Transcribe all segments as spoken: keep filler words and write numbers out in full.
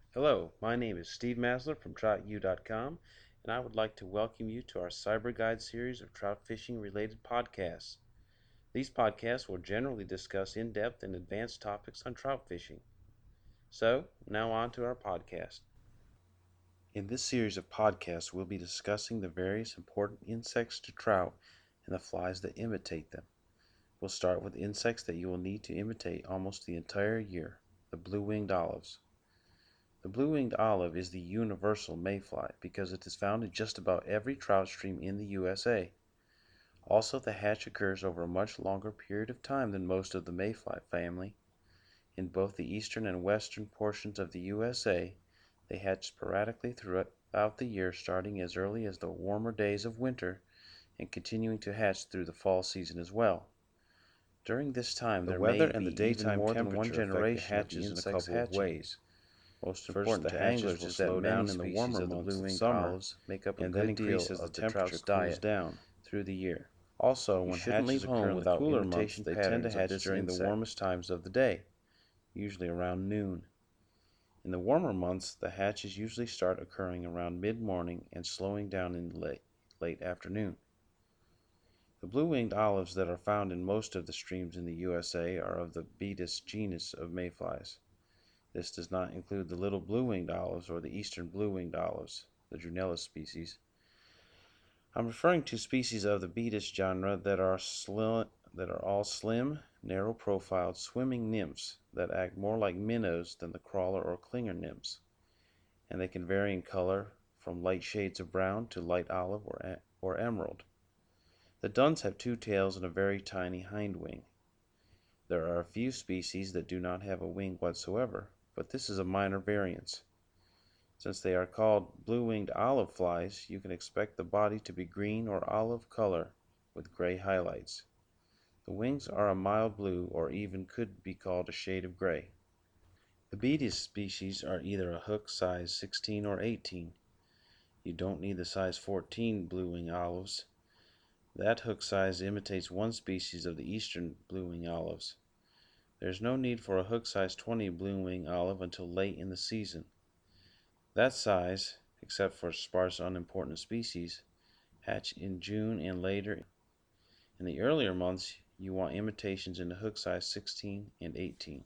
Hello, my name is Steve Masler from trout u dot com, and I would like to welcome you to our Cyber Guide series of trout fishing related podcasts. These podcasts will generally discuss in depth and advanced topics on trout fishing. So, now on to our podcast. In this series of podcasts, we'll be discussing the various important insects to trout and the flies that imitate them. We'll start with insects that you will need to imitate almost the entire year, the blue-winged olives. The blue-winged olive is the universal mayfly because it is found in just about every trout stream in the U S A. Also, the hatch occurs over a much longer period of time than most of the mayfly family. In both the eastern and western portions of the U S A, they hatch sporadically throughout the year, starting as early as the warmer days of winter and continuing to hatch through the fall season as well. During this time, the weather and the daytime temperature affect the hatches in a couple of ways. Most important to anglers is that many in the warmer months of summer make up a good deal of the trout's diet down through the year. Also, when hatches occur in the cooler months, they tend to hatch during the warmest times of the day, usually around noon. In the warmer months, the hatches usually start occurring around mid-morning and slowing down in late, late afternoon. The blue-winged olives that are found in most of the streams in the U S A are of the Betis genus of mayflies. This does not include the little blue-winged olives or the eastern blue-winged olives, the Drunellus species. I'm referring to species of the Betis genre that are, slim, that are all slim, narrow-profiled swimming nymphs that act more like minnows than the crawler or clinger nymphs, and they can vary in color from light shades of brown to light olive or, or emerald. The duns have two tails and a very tiny hind wing. There are a few species that do not have a wing whatsoever, but this is a minor variance. Since they are called blue-winged olive flies, you can expect the body to be green or olive color with gray highlights. The wings are a mild blue or even could be called a shade of gray. The Betis species are either a hook size sixteen or eighteen. You don't need the size fourteen blue-winged olives. That hook size imitates one species of the eastern blue-winged olives. There is no need for a hook size twenty blue-winged olive until late in the season. That size, except for sparse unimportant species, hatch in June and later. In the earlier months, you want imitations in the hook size sixteen and eighteen.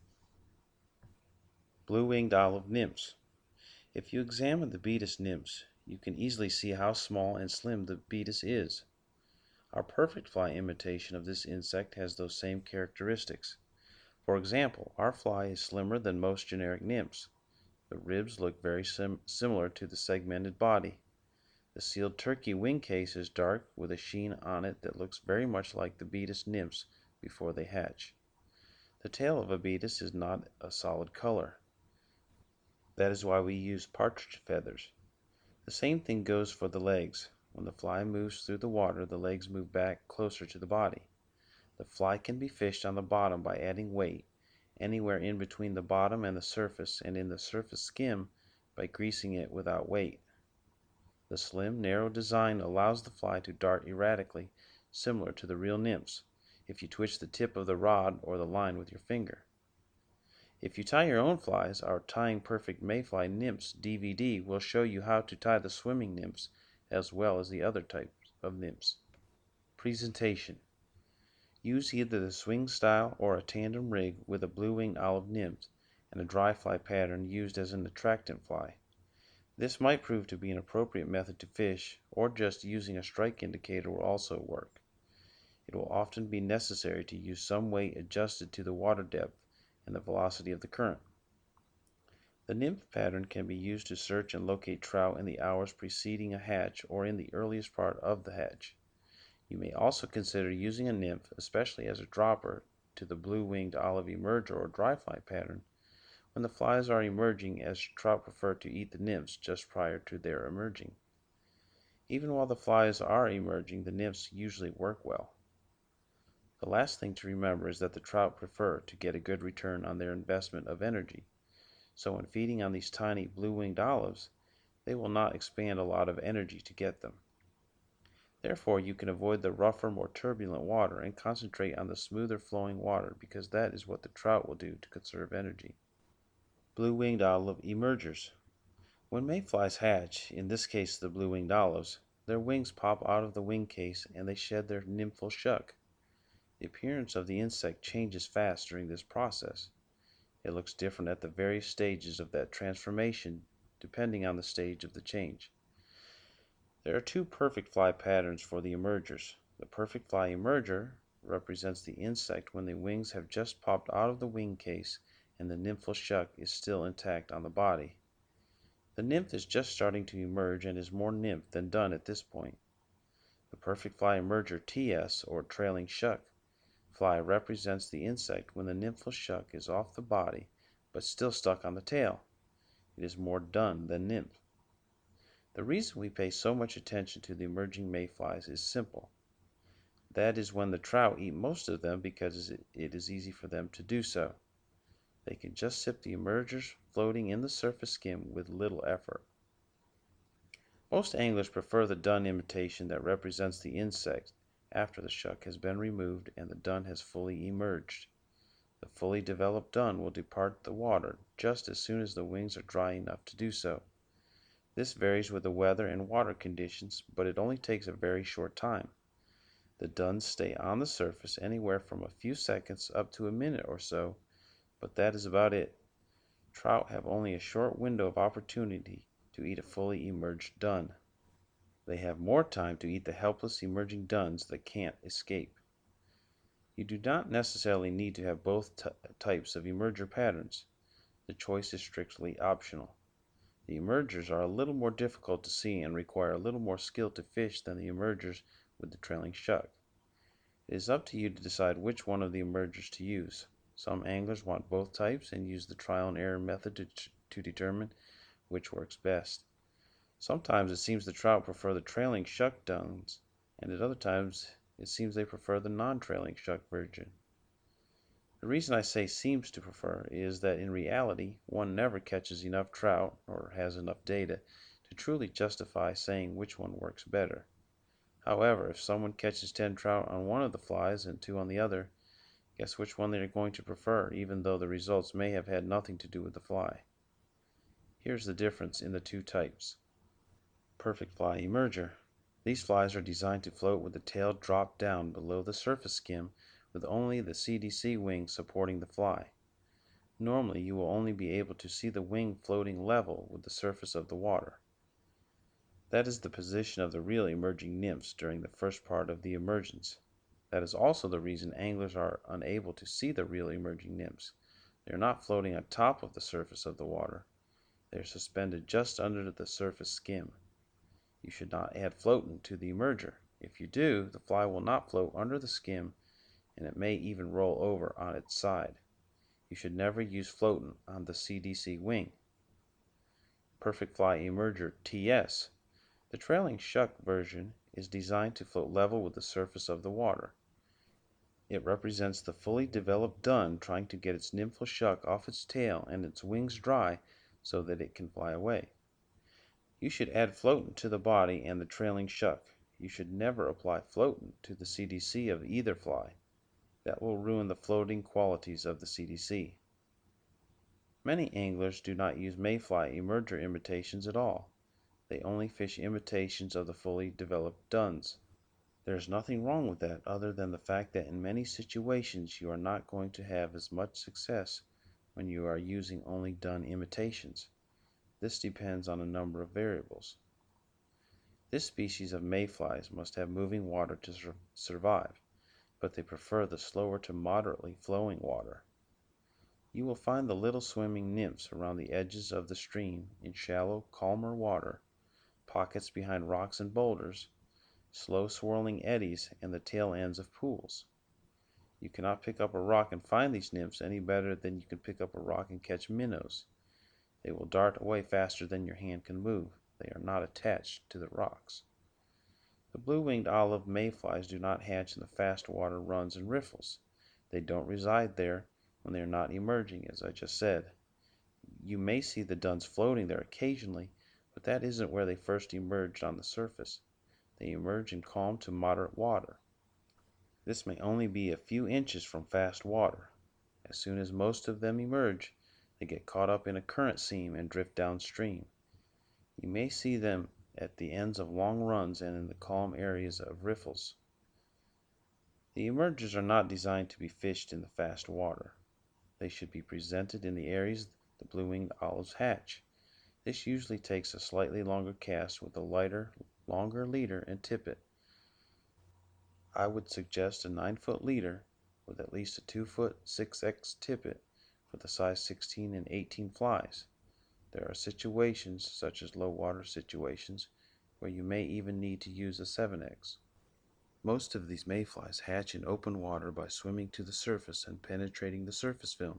Blue-winged olive nymphs. If you examine the Betis nymphs, you can easily see how small and slim the Betis is. Our perfect fly imitation of this insect has those same characteristics. For example, our fly is slimmer than most generic nymphs. The ribs look very sim similar to the segmented body. The sealed turkey wing case is dark with a sheen on it that looks very much like the Betis nymphs before they hatch. The tail of a Betis is not a solid color. That is why we use partridge feathers. The same thing goes for the legs. When the fly moves through the water, the legs move back closer to the body. The fly can be fished on the bottom by adding weight, anywhere in between the bottom and the surface, and in the surface skim by greasing it without weight. The slim, narrow design allows the fly to dart erratically, similar to the real nymphs, if you twitch the tip of the rod or the line with your finger. If you tie your own flies, our Tying Perfect Mayfly Nymphs D V D will show you how to tie the swimming nymphs as well as the other types of nymphs. Presentation. Use either the swing style or a tandem rig with a blue-winged olive nymph and a dry fly pattern used as an attractant fly. This might prove to be an appropriate method to fish, or just using a strike indicator will also work. It will often be necessary to use some weight adjusted to the water depth and the velocity of the current. The nymph pattern can be used to search and locate trout in the hours preceding a hatch or in the earliest part of the hatch. You may also consider using a nymph, especially as a dropper, to the blue-winged olive emerger or dry fly pattern when the flies are emerging, as trout prefer to eat the nymphs just prior to their emerging. Even while the flies are emerging, the nymphs usually work well. The last thing to remember is that the trout prefer to get a good return on their investment of energy, so when feeding on these tiny blue-winged olives, they will not expand a lot of energy to get them. Therefore, you can avoid the rougher, more turbulent water and concentrate on the smoother flowing water because that is what the trout will do to conserve energy. Blue-winged olive emergers. When mayflies hatch, in this case the blue-winged olives, their wings pop out of the wing case and they shed their nymphal shuck. The appearance of the insect changes fast during this process. It looks different at the various stages of that transformation depending on the stage of the change. There are two perfect fly patterns for the emergers. The perfect fly emerger represents the insect when the wings have just popped out of the wing case and the nymphal shuck is still intact on the body. The nymph is just starting to emerge and is more nymph than dun at this point. The perfect fly emerger T S, or trailing shuck, fly represents the insect when the nymphal shuck is off the body but still stuck on the tail. It is more dun than nymph. The reason we pay so much attention to the emerging mayflies is simple. That is when the trout eat most of them because it is easy for them to do so. They can just sip the emergers floating in the surface skim with little effort. Most anglers prefer the dun imitation that represents the insect after the shuck has been removed and the dun has fully emerged. The fully developed dun will depart the water just as soon as the wings are dry enough to do so. This varies with the weather and water conditions, but it only takes a very short time. The duns stay on the surface anywhere from a few seconds up to a minute or so, but that is about it. Trout have only a short window of opportunity to eat a fully emerged dun. They have more time to eat the helpless emerging duns that can't escape. You do not necessarily need to have both types of emerger patterns. The choice is strictly optional. The emergers are a little more difficult to see and require a little more skill to fish than the emergers with the trailing shuck. It is up to you to decide which one of the emergers to use. Some anglers want both types and use the trial and error method to, to determine which works best. Sometimes it seems the trout prefer the trailing shuck duns, and at other times it seems they prefer the non-trailing shuck version. The reason I say seems to prefer is that in reality one never catches enough trout or has enough data to truly justify saying which one works better. However, if someone catches ten trout on one of the flies and two on the other, guess which one they are going to prefer, even though the results may have had nothing to do with the fly. Here's the difference in the two types. Perfect fly emerger. These flies are designed to float with the tail dropped down below the surface skim with only the C D C wing supporting the fly. Normally you will only be able to see the wing floating level with the surface of the water. That is the position of the real emerging nymphs during the first part of the emergence. That is also the reason anglers are unable to see the real emerging nymphs. They are not floating on top of the surface of the water. They are suspended just under the surface skim. You should not add floatant to the emerger. If you do, the fly will not float under the skim and it may even roll over on its side. You should never use floatant on the C D C wing. Perfect fly emerger T S. The trailing shuck version is designed to float level with the surface of the water. It represents the fully developed dun trying to get its nymphal shuck off its tail and its wings dry so that it can fly away. You should add floatant to the body and the trailing shuck. You should never apply floatant to the C D C of either fly. That will ruin the floating qualities of the C D C. Many anglers do not use mayfly emerger imitations at all. They only fish imitations of the fully developed duns. There is nothing wrong with that other than the fact that in many situations you are not going to have as much success when you are using only dun imitations. This depends on a number of variables. This species of mayflies must have moving water to sur survive, but they prefer the slower to moderately flowing water. You will find the little swimming nymphs around the edges of the stream in shallow, calmer water, pockets behind rocks and boulders, slow swirling eddies, and the tail ends of pools. You cannot pick up a rock and find these nymphs any better than you can pick up a rock and catch minnows. They will dart away faster than your hand can move. They are not attached to the rocks. The blue-winged olive mayflies do not hatch in the fast water runs and riffles. They don't reside there when they are not emerging, as I just said. You may see the duns floating there occasionally, but that isn't where they first emerged on the surface. They emerge in calm to moderate water. This may only be a few inches from fast water. As soon as most of them emerge, They get caught up in a current seam and drift downstream. You may see them at the ends of long runs and in the calm areas of riffles. The emergers are not designed to be fished in the fast water. They should be presented in the areas the blue-winged olives hatch. This usually takes a slightly longer cast with a lighter, longer leader and tippet. I would suggest a nine foot leader with at least a two foot six X tippet for the size sixteen and eighteen flies. There are situations, such as low water situations, where you may even need to use a seven X. Most of these mayflies hatch in open water by swimming to the surface and penetrating the surface film.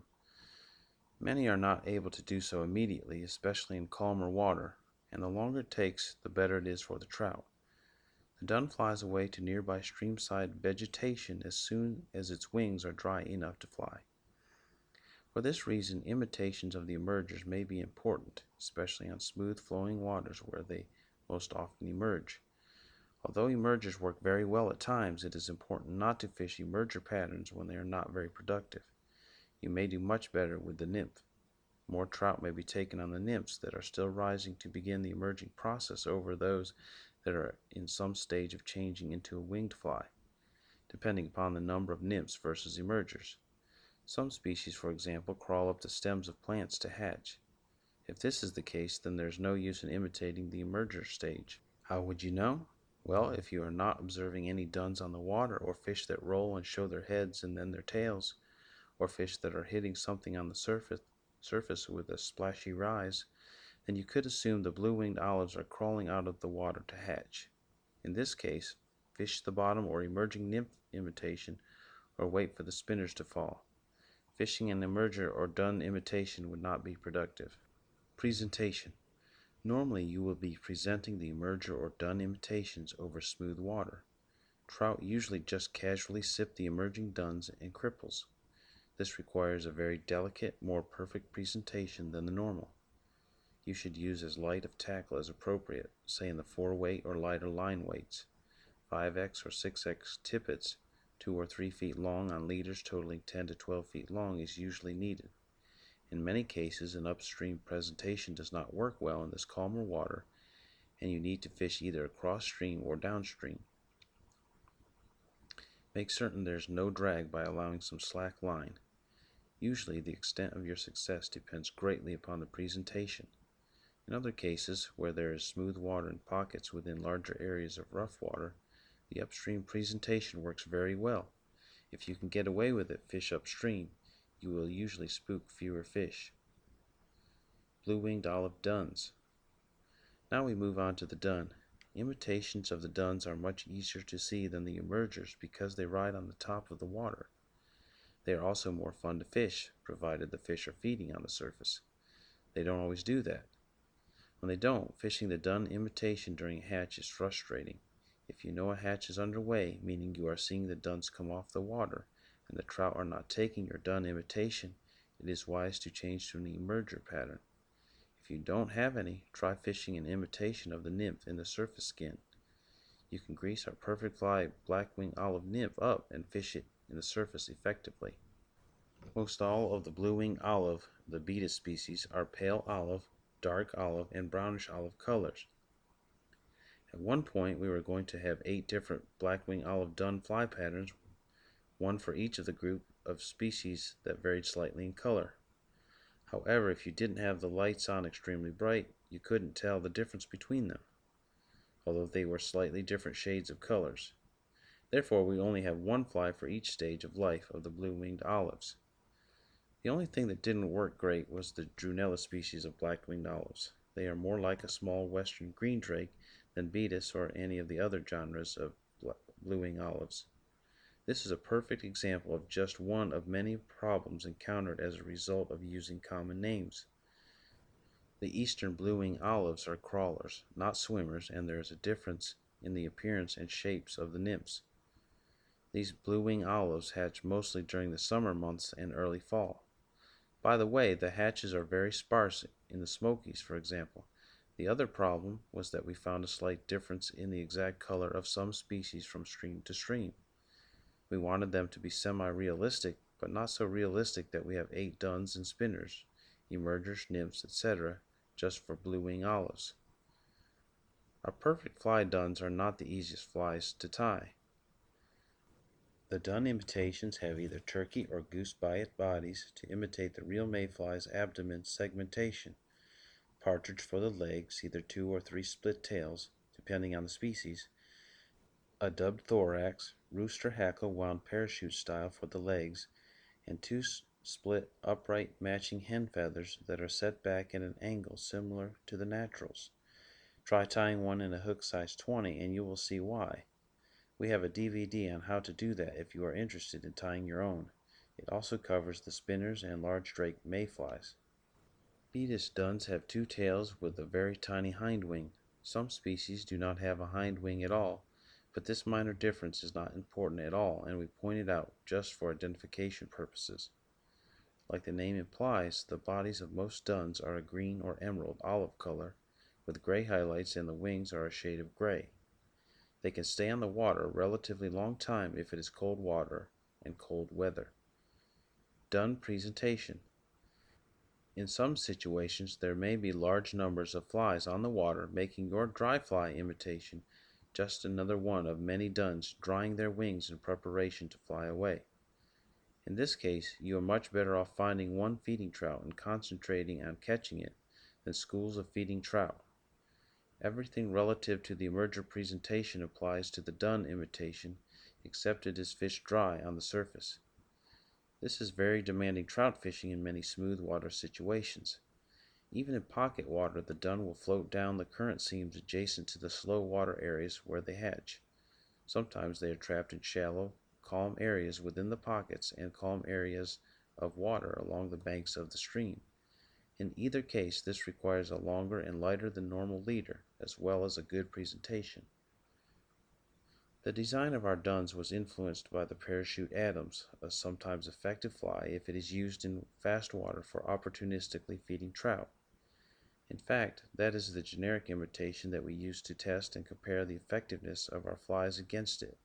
Many are not able to do so immediately, especially in calmer water, and the longer it takes, the better it is for the trout. The dun flies away to nearby streamside vegetation as soon as its wings are dry enough to fly. For this reason, imitations of the emergers may be important, especially on smooth flowing waters where they most often emerge. Although emergers work very well at times, it is important not to fish emerger patterns when they are not very productive. You may do much better with the nymph. More trout may be taken on the nymphs that are still rising to begin the emerging process over those that are in some stage of changing into a winged fly, depending upon the number of nymphs versus emergers. Some species, for example, crawl up the stems of plants to hatch. If this is the case, then there is no use in imitating the emerger stage. How would you know? Well, if you are not observing any duns on the water, or fish that roll and show their heads and then their tails, or fish that are hitting something on the surface, surface with a splashy rise, then you could assume the blue-winged olives are crawling out of the water to hatch. In this case, fish the bottom or emerging nymph imitation, or wait for the spinners to fall. Fishing an emerger or dun imitation would not be productive. Presentation. Normally you will be presenting the emerger or dun imitations over smooth water. Trout usually just casually sip the emerging duns and cripples. This requires a very delicate, more perfect presentation than the normal. You should use as light of tackle as appropriate, say in the four weight or lighter line weights. five X or six X tippets, two or three feet long on leaders totaling ten to twelve feet long is usually needed. In many cases, an upstream presentation does not work well in this calmer water, and you need to fish either across stream or downstream. Make certain there is no drag by allowing some slack line. Usually, the extent of your success depends greatly upon the presentation. In other cases, where there is smooth water in pockets within larger areas of rough water, the upstream presentation works very well. If you can get away with it, fish upstream. You will usually spook fewer fish. Blue-winged olive duns. Now we move on to the dun. Imitations of the duns are much easier to see than the emergers because they ride on the top of the water. They are also more fun to fish, provided the fish are feeding on the surface. They don't always do that. When they don't, fishing the dun imitation during a hatch is frustrating. If you know a hatch is underway, meaning you are seeing the duns come off the water, and the trout are not taking your dun imitation, it is wise to change to an emerger pattern. If you don't have any, try fishing an imitation of the nymph in the surface skin. You can grease our perfect fly black-winged olive nymph up and fish it in the surface effectively. Most all of the blue-winged olive, the Beta species, are pale olive, dark olive, and brownish olive colors. At one point, we were going to have eight different black-winged olive dun fly patterns, one for each of the group of species that varied slightly in color. However, if you didn't have the lights on extremely bright, you couldn't tell the difference between them, although they were slightly different shades of colors. Therefore, we only have one fly for each stage of life of the blue-winged olives. The only thing that didn't work great was the Drunella species of black-winged olives. They are more like a small western green drake than Betis or any of the other genres of blue-winged olives. This is a perfect example of just one of many problems encountered as a result of using common names. The eastern blue-winged olives are crawlers, not swimmers, and there is a difference in the appearance and shapes of the nymphs. These blue-winged olives hatch mostly during the summer months and early fall. By the way, the hatches are very sparse in the Smokies, for example. The other problem was that we found a slight difference in the exact color of some species from stream to stream. We wanted them to be semi-realistic, but not so realistic that we have eight duns and spinners. emergers, nymphs, et cetera, just for blue-wing olives. Our perfect fly duns are not the easiest flies to tie. The dun imitations have either turkey or goose biot bodies to imitate the real mayfly's abdomen segmentation, partridge for the legs, either two or three split tails, depending on the species, a dubbed thorax, rooster hackle wound parachute style for the legs, and two split upright matching hen feathers that are set back at an angle similar to the naturals. Try tying one in a hook size twenty and you will see why. We have a D V D on how to do that if you are interested in tying your own. It also covers the spinners and large drake mayflies. Beatus duns have two tails with a very tiny hind wing. Some species do not have a hind wing at all, but this minor difference is not important at all, and we point it out just for identification purposes. Like the name implies, the bodies of most duns are a green or emerald olive color, with gray highlights, and the wings are a shade of gray. They can stay on the water a relatively long time if it is cold water and cold weather. Dun presentation. In some situations there may be large numbers of flies on the water, making your dry fly imitation just another one of many duns drying their wings in preparation to fly away. In this case, you are much better off finding one feeding trout and concentrating on catching it than schools of feeding trout. Everything relative to the emerger presentation applies to the dun imitation, except it is fished dry on the surface. This is very demanding trout fishing in many smooth water situations. Even in pocket water, the dun will float down the current seams adjacent to the slow water areas where they hatch. Sometimes they are trapped in shallow, calm areas within the pockets and calm areas of water along the banks of the stream. In either case, this requires a longer and lighter than normal leader, as well as a good presentation. The design of our duns was influenced by the parachute Adams, a sometimes effective fly if it is used in fast water for opportunistically feeding trout. In fact, that is the generic imitation that we use to test and compare the effectiveness of our flies against it.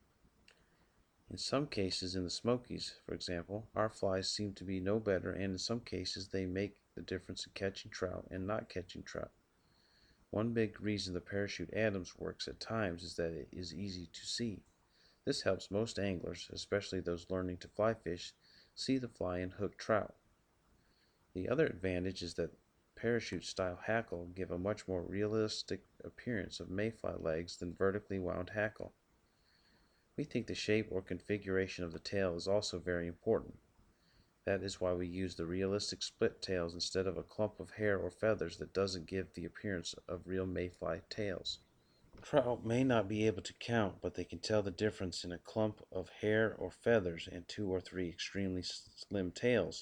In some cases in the Smokies, for example, our flies seem to be no better, and in some cases they make the difference in catching trout and not catching trout. One big reason the parachute Adams works at times is that it is easy to see. This helps most anglers, especially those learning to fly fish, see the fly and hook trout. The other advantage is that parachute style hackle give a much more realistic appearance of mayfly legs than vertically wound hackle. We think the shape or configuration of the tail is also very important. That is why we use the realistic split tails instead of a clump of hair or feathers that doesn't give the appearance of real mayfly tails. Trout may not be able to count, but they can tell the difference in a clump of hair or feathers and two or three extremely slim tails.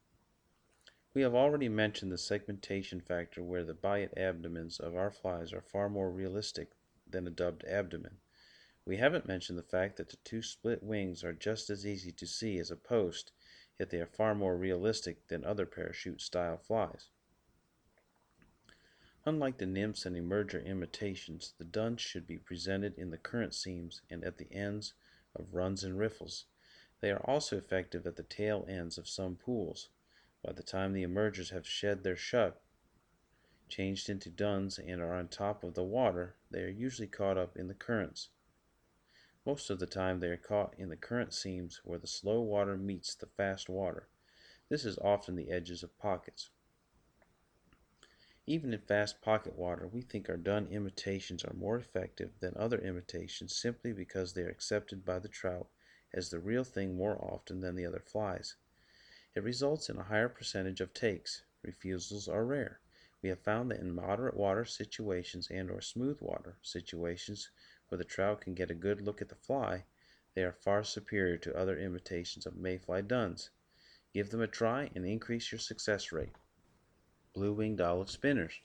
We have already mentioned the segmentation factor, where the biot abdomens of our flies are far more realistic than a dubbed abdomen. We haven't mentioned the fact that the two split wings are just as easy to see as a post, yet they are far more realistic than other parachute-style flies. Unlike the nymphs and emerger imitations, the duns should be presented in the current seams and at the ends of runs and riffles. They are also effective at the tail ends of some pools. By the time the emergers have shed their shuck, changed into duns, and are on top of the water, they are usually caught up in the currents. Most of the time they are caught in the current seams where the slow water meets the fast water. This is often the edges of pockets. Even in fast pocket water, we think our dun imitations are more effective than other imitations simply because they are accepted by the trout as the real thing more often than the other flies. It results in a higher percentage of takes. Refusals are rare. We have found that in moderate water situations and or smooth water situations where the trout can get a good look at the fly, they are far superior to other imitations of mayfly duns. Give them a try and increase your success rate. Blue-winged olive spinners.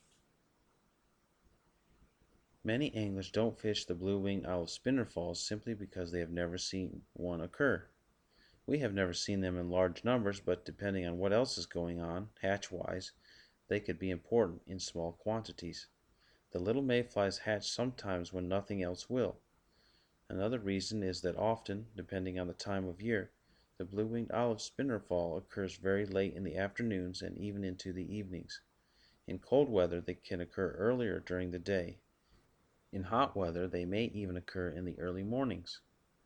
Many anglers don't fish the blue-winged olive spinner falls simply because they have never seen one occur. We have never seen them in large numbers, but depending on what else is going on, hatch-wise, they could be important in small quantities. The little mayflies hatch sometimes when nothing else will. Another reason is that often, depending on the time of year, The blue-winged olive spinner fall occurs very late in the afternoons and even into the evenings. In cold weather they can occur earlier during the day. In hot weather they may even occur in the early mornings.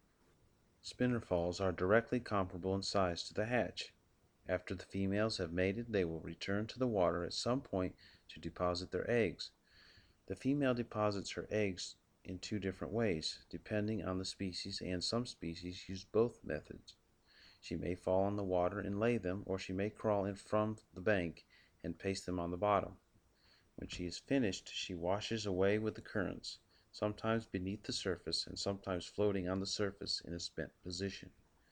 Spinner falls are directly comparable in size to the hatch. After the females have mated, they will return to the water at some point to deposit their eggs. The female deposits her eggs in two different ways, depending on the species, and some species use both methods. She may fall on the water and lay them, or she may crawl in from the bank and paste them on the bottom. When she is finished, she washes away with the currents, sometimes beneath the surface and sometimes floating on the surface in a spent position.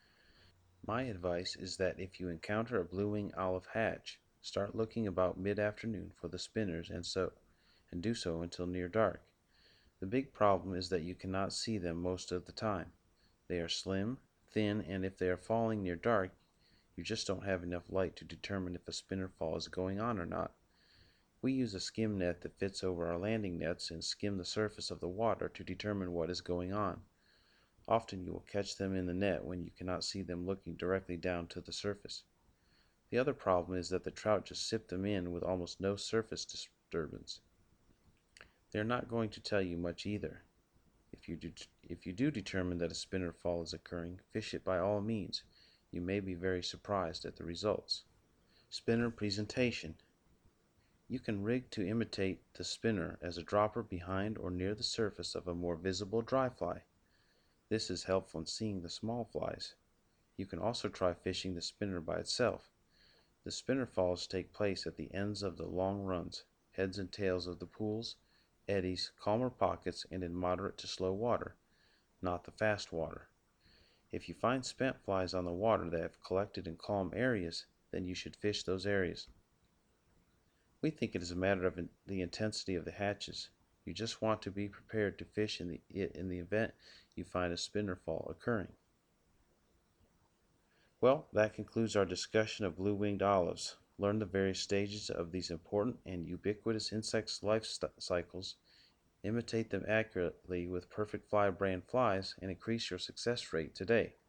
My advice is that if you encounter a blue-winged olive hatch, start looking about mid-afternoon for the spinners and so and do so until near dark. The big problem is that you cannot see them most of the time. They are slim, thin, and if they are falling near dark, you just don't have enough light to determine if a spinner fall is going on or not. We use a skim net that fits over our landing nets and skim the surface of the water to determine what is going on. Often you will catch them in the net when you cannot see them looking directly down to the surface. The other problem is that the trout just sip them in with almost no surface disturbance. They are not going to tell you much either. If you do, if you do determine that a spinner fall is occurring, fish it by all means. You may be very surprised at the results. Spinner presentation. You can rig to imitate the spinner as a dropper behind or near the surface of a more visible dry fly. This is helpful in seeing the small flies. You can also try fishing the spinner by itself. The spinner falls take place at the ends of the long runs, heads and tails of the pools, eddies, calmer pockets, and in moderate to slow water, not the fast water. If you find spent flies on the water that have collected in calm areas, then you should fish those areas. We think it is a matter of the intensity of the hatches. You just want to be prepared to fish in the, in the event you find a spinner fall occurring. Well, that concludes our discussion of blue-winged olives. Learn the various stages of these important and ubiquitous insects' life cycles, imitate them accurately with Perfect Fly brand flies, and increase your success rate today.